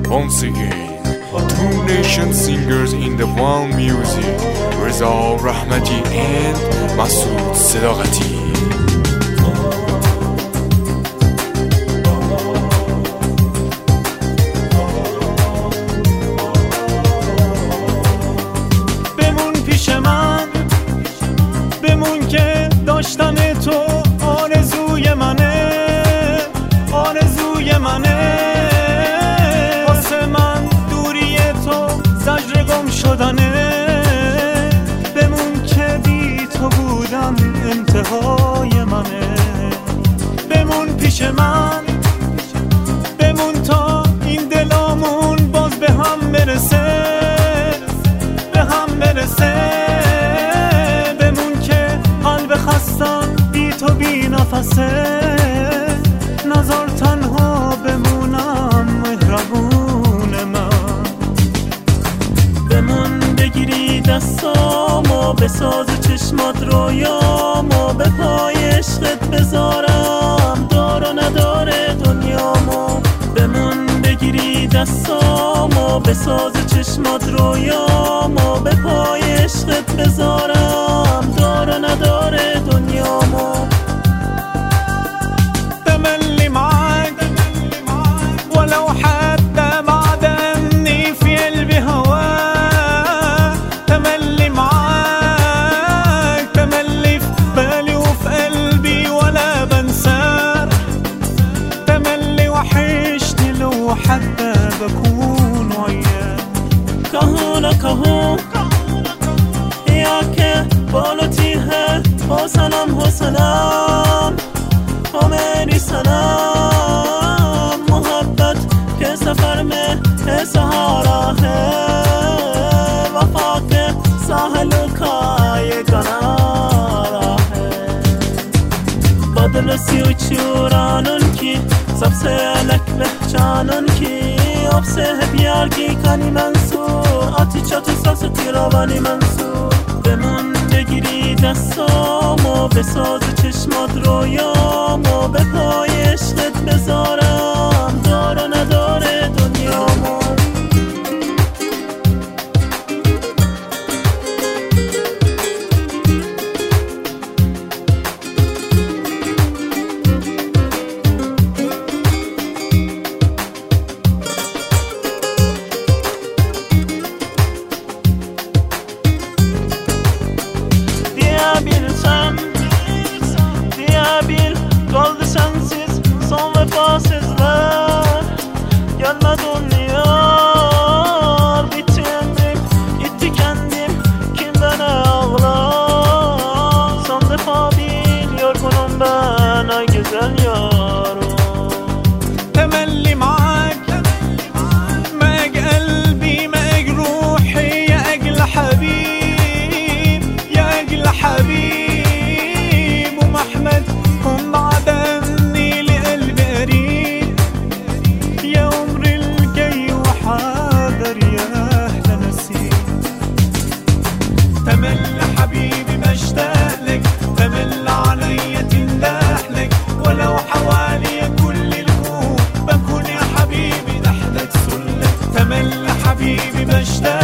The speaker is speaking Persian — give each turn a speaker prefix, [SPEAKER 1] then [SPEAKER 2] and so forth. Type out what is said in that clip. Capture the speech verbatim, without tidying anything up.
[SPEAKER 1] Once again, two nation singers in the one music, Reza Rahmati and Masoud Sadaqati.
[SPEAKER 2] بمون که داشتن تو آرزوی منه، آرزوی منه. واسه من دوری تو زجر گم شدنه. بمون که بی تو بودم انتهای منه. بمون پیش من، بمون تا این دلامون باز به هم برسه، به هم برسه. بی تو بی نفسه، نظر تنها بمونم مهربون من. بمون بگیری دستامو بساز چشمات رویامو، به پای عشقت بذارم دار و نداره دنیامو. بمون بگیری دستامو بساز چشمات رویامو، به پای عشقت بذارم دار و نداره دنیامو. تملي معاك ولو حتى بعد أني في قلبي هواك. تملي معاك، تملي في بالي وفي قلبي ولا بنساك. تملي وحشتني لو حتى بكون وياك. کهونا کهو یا که بالوتی ہے او سلام ہو سلام او میری سلام. محبت کے سفر میں ہے سہارا ہے، وفا کے ساحل کا یہ کنارہ ہے. بدل سی uçuyor anın ki सबसे अलग पहचानन की. अब से है प्यार की कहानी मंसूर, आती çatı sası tiravani منصور. بمون بگیری دستامو بساز چشمات رویامو، به پای عشقت بذارم دار و نداره دنیامو. Diyebilsem, diyebil kaldı sensiz son vefasızlar. Gelmedi dünya, bitti ömrüm, gitti kendim, kim bana ağlar. Son defa bil yorgunum ben ay güzel yarım. Temelli معاك معاك قلبي معاك روحي يا أجل حبيب، يا أجل حبيب. ومحمد كن بعد أني لقلبي قريب، يا عمر الجاي وحاضر يا أهلا نسيم. تمل حبيبي بشتاق لك، تمل عليا تندح لك، ولو حوالي كل الكون بكون يا حبيبي تحتك سلك. تمل حبيبي بشتاق